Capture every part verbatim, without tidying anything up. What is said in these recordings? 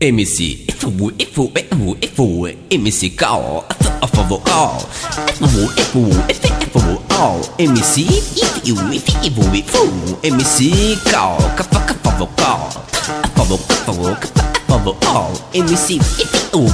M C F U F U F U F U M C Cal F U Cal F U F U F U Cal M C F U F U F U M C Cal F U Cal F U F U Cal M C F U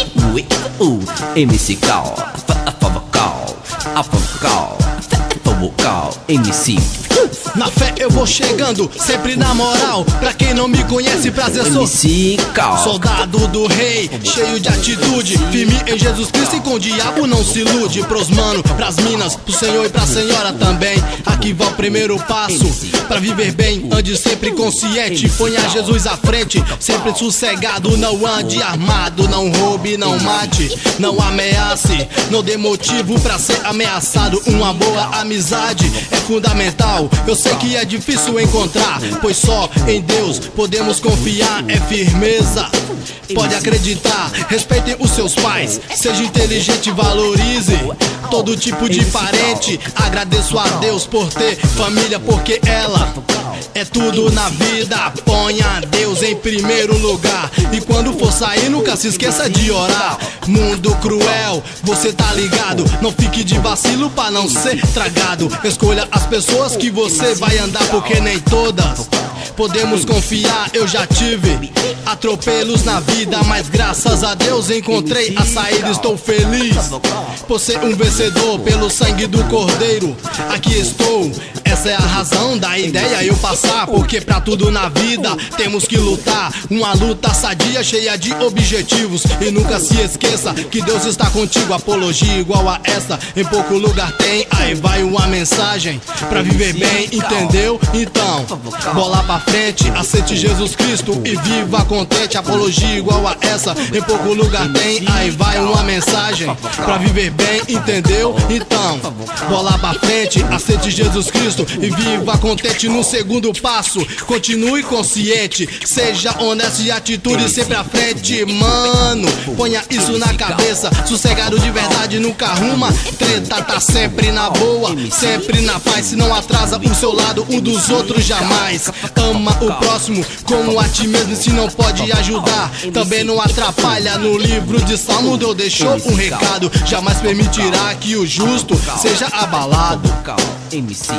F U M C Cal F U Cal F U Cal F U Cal M C. Na fé eu vou chegando, sempre na moral. Pra quem não me conhece, prazer, sou M C Cal, soldado do rei, cheio de atitude, firme em Jesus Cristo e com o diabo não se ilude. Pros mano, pras minas, pro senhor e pra senhora também. Aqui vai o primeiro passo, pra viver bem, ande sempre consciente. Ponha Jesus à frente, sempre sossegado. Não ande armado, não roube, não mate, não ameace. Não dê motivo pra ser ameaçado. Uma boa amizade é fundamental. Eu sei que é difícil encontrar, pois só em Deus podemos confiar. É firmeza, pode acreditar. Respeitem os seus pais, seja inteligente, valorize todo tipo de parente. Agradeço a Deus por ter família, porque ela é tudo na vida. Ponha Deus em primeiro lugar, e quando for sair nunca se esqueça de orar. Mundo cruel, você tá ligado, não fique de vacilo pra não ser tragado. Escolha as pessoas que você vai andar, porque nem todas podemos confiar. Eu já tive atropelos na vida, mas graças a Deus encontrei a saída. Estou feliz por ser um vencedor, pelo sangue do Cordeiro aqui estou. Essa é a razão da ideia eu passar, porque pra tudo na vida temos que lutar. Uma luta sadia, cheia de objetivos. E nunca se esqueça que Deus está contigo. Apologia igual a essa, em pouco lugar tem. Aí vai uma mensagem pra viver bem, entendeu? Então, bola pra frente, aceite Jesus Cristo e viva contente. Apologia igual a essa, em pouco lugar tem. Aí vai uma mensagem pra viver bem, entendeu? Então, bola pra frente, aceite Jesus Cristo e viva contente. No segundo passo, continue consciente, seja honesto e atitude sempre à frente. Mano, ponha isso na cabeça, sossegado de verdade nunca arruma treta. Tá sempre na boa, sempre na paz. Se não atrasa um seu lado, um dos outros jamais. Ama o próximo como a ti mesmo, se não pode ajudar também não atrapalha. No livro de Salmo Deus deixou um recado: jamais permitirá que o justo seja abalado. M C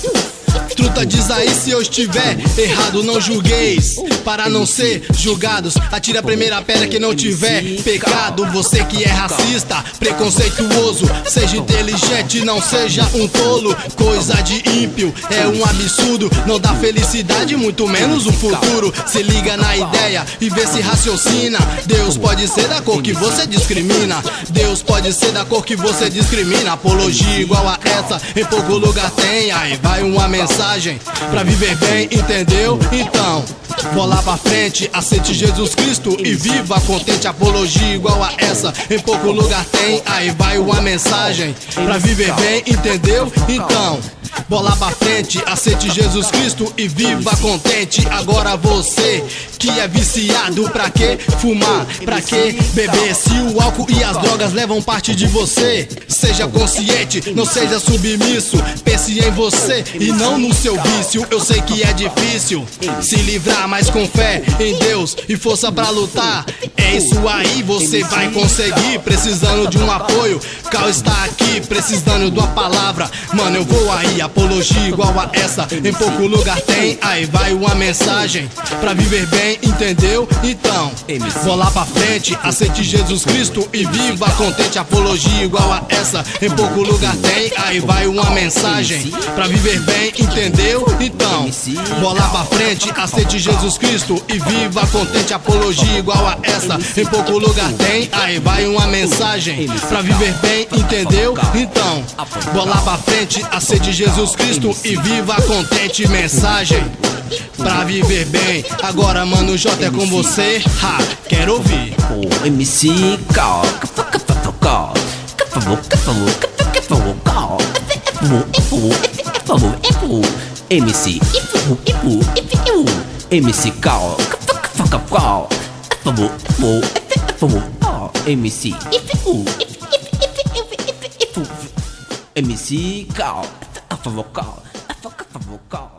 Truta diz aí se eu estiver errado, não julgueis para não ser julgados. Atire a primeira pedra que não tiver pecado. Você que é racista, preconceituoso, seja inteligente, não seja um tolo. Coisa de ímpio, é um absurdo, não dá felicidade, muito menos um futuro. Se liga na ideia e vê se raciocina. Deus pode ser da cor que você discrimina. Deus pode ser da cor que você discrimina. Apologia igual a essa, em pouco lugar tem. Aí vai uma mensagem pra viver bem, entendeu? Então, bola pra frente, aceite Jesus Cristo e viva contente. Apologia igual a essa, em pouco lugar tem. Aí vai uma mensagem pra viver bem, entendeu? Então, bola pra frente, aceite Jesus Cristo e viva contente. Agora você que é viciado, pra que fumar? Pra que beber? Se o álcool e as drogas levam parte de você, seja consciente, não seja submisso. Pense em você e não no seu vício. Eu sei que é difícil se livrar, mas com fé em Deus e força pra lutar, é isso aí, você vai conseguir. Precisando de um apoio, Cal está aqui. Precisando de uma palavra, mano, eu vou aí. Apologia igual a essa, em pouco lugar tem. Aí vai uma mensagem pra viver bem, entendeu? Então, bola pra frente, aceite Jesus Cristo e viva contente. Apologia igual a essa, em pouco lugar tem. Aí vai uma mensagem pra viver bem, entendeu? Então, bola pra frente, aceite Jesus Cristo e viva contente. Apologia igual a essa, em pouco lugar tem. Aí vai uma mensagem pra viver bem, entendeu? Então, bola pra frente, aceite Jesus Cristo e viva contente. Mensagem pra viver bem. Agora, mano, J é com você. Ha, quero ouvir. M C Cal Cal M C M C Cal Cal M C M C Cal Cal